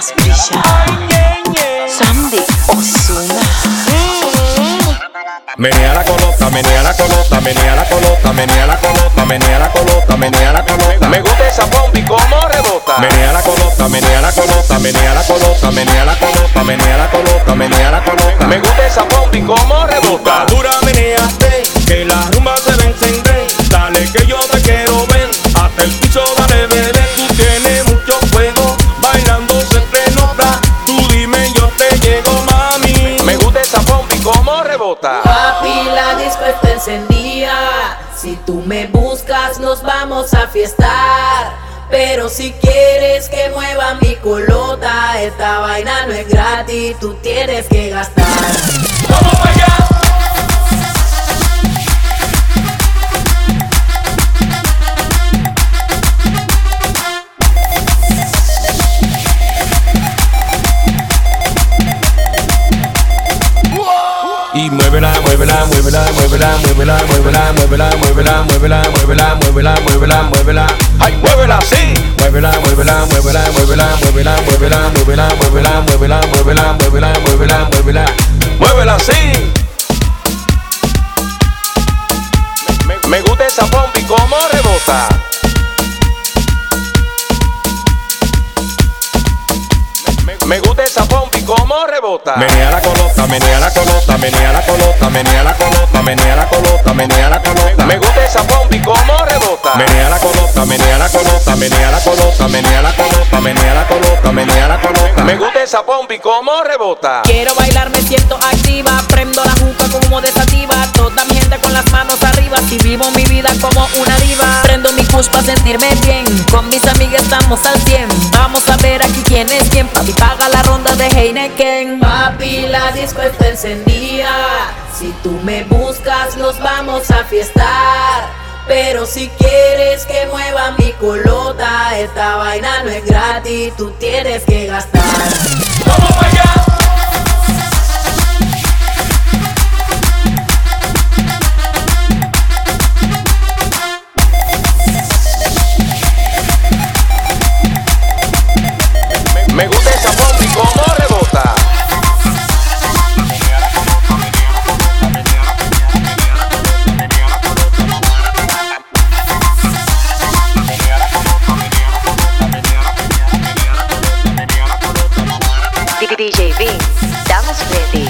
más brillante, Sandy Ozuna. Menea la colota, menea la colota, menea la colota, menea la colota, menea la colota, menea la colota. Me gusta esa pompi como rebota. Menea la colota, menea la colota, menea la colota, menea la colota, menea la colota, menea la colota. Me gusta esa pompi como rebota. Dura, meneate, que la rumba se va a encender. Dale que yo te quiero ver, hasta el piso dale bebé. Tú tienes mucho fuego, bailando se te nota. Tú dime yo te llego, mami. Me gusta esa pompi como rebota. Papi, la disco está encendida. Si tú me buscas nos vamos a fiestar. Pero si quieres que mueva mi colota, esta vaina no es gratis, tú tienes que gastar. ¡Vamos para allá! Y muévela, muévela, muévela, muévela, muévela, muévela, muévela, muévela, muévela, muévela, muévela, muévela, muévela. ¡Ay, muévela así! Muévela, muévela, muévela, muévela, muévela, muévela, muévela, muévela, muévela, muévela, muévela, muévela, muévela. ¡Muévela así! Me gusta esa pompi como rebota. Me gusta esa pompi como rebota. Menea la colota, menea la colota, menea la colota, menea la colota, menea la colota, menea la colota. Me gusta esa pompi como rebota. Menea la colota, menea la colota, menea la colota, menea la colota, menea la colota, menea la colota. Me gusta esa pompi como rebota. Quiero bailar, me siento activa. Prendo la juca con humo de sativa. Toda mi gente con las manos arriba. Si vivo mi vida como una diva. Prendo mi push para sentirme bien. Con mis amigas estamos al 100. Vamos a ver aquí quién es quién. Papi paga la ronda de Heineken. Papi, la disco está encendida. Si tú me buscas nos vamos a fiestar. Pero si quieres que mueva mi colota, esta vaina no es gratis, tú tienes que gastar. ¡Vamos para allá! Me gusta esa pompi como rebota. DJ V, estamos ready.